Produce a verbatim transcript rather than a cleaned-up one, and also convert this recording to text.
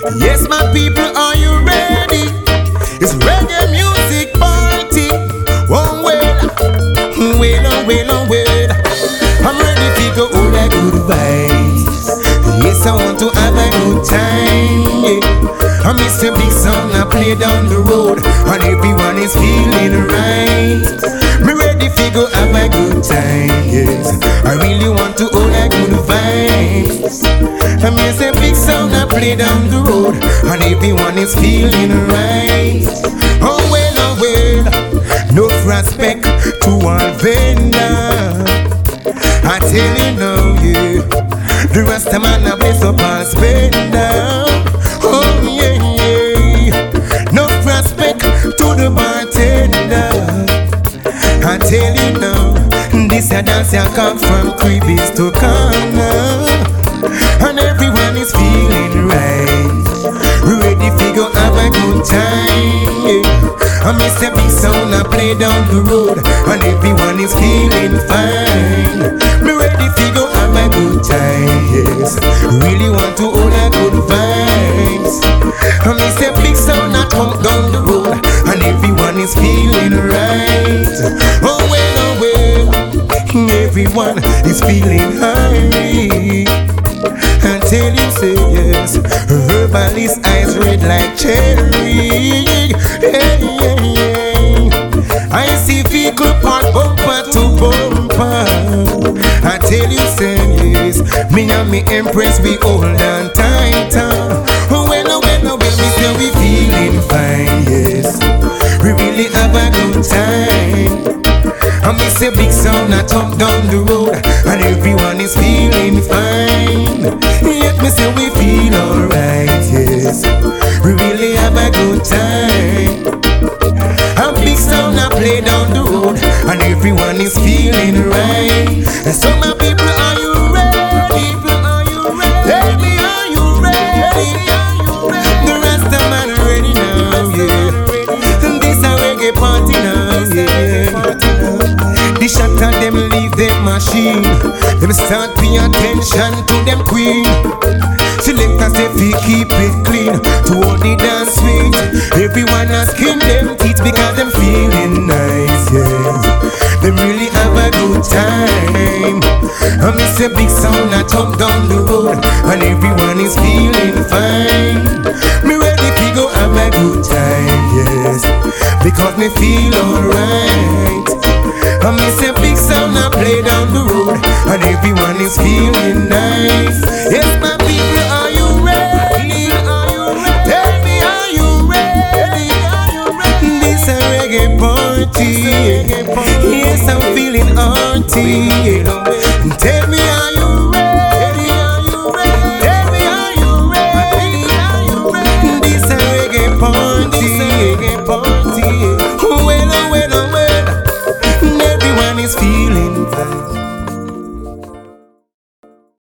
Yes, my people, are you ready? It's reggae music party. Oh well, well, oh well, oh well. I'm ready to go all that good vibes. Yes, I want to have a good time. Yeah. I miss a big song I play down the road, and everyone is feeling right. Me ready to go have a good time. Yes, I really want to all that good vibes. I miss a big song I play down the road, and everyone is feeling right. Oh well, oh well, no respect to all vendors. I tell you now, yeah, the rest of man a bless up and spend down. Oh yeah, yeah, no respect to the bartender. I tell you now, this a dance I come from Creebies to corner, and everyone is feeling right. Ready to go have a good time. Yeah. I miss a big sound I play down the road, and everyone is feeling fine. Me ready to go have a good time. Yes, really want to hold a good vibes. I miss a big sound I come down the road, and everyone is feeling right. Oh well, oh well, everyone is feeling high. I tell you, say yes, herbalist eyes red like cherry. Hey, yeah, yeah. I see vehicle part bumper to bumper. I tell you, say yes, me and me empress we hold on tighter. Oh well, oh well, oh well, me say we feeling fine, yes. We really have a good time. I miss a big sound I talk down the road, and everyone is feeling fine. Yet me say we feel alright, yes. We really have a good time. A big sound I play down the road, and everyone is feeling right. And so my people, are you ready? People, are you ready? Tell me, are you ready? The rest of man ready now, yeah. And this a reggae party now, yeah. The shot of them leave them machine. Them start pay attention to them queen. Selectors say we keep it clean, to all the dance sweet. Everyone asking them teeth because them feeling nice, yeah. Them really have a good time. I miss a big sound I talk down the road, and everyone is feeling fine. Me ready to go have a good time, yes, because me feel alright. I miss a big sound I play down the road, and everyone is feeling nice. Yes, my people, are you ready? Are you ready? Tell me, are you ready? Are you ready? This a reggae party. Yes, I'm feeling auntie. Tell me, are you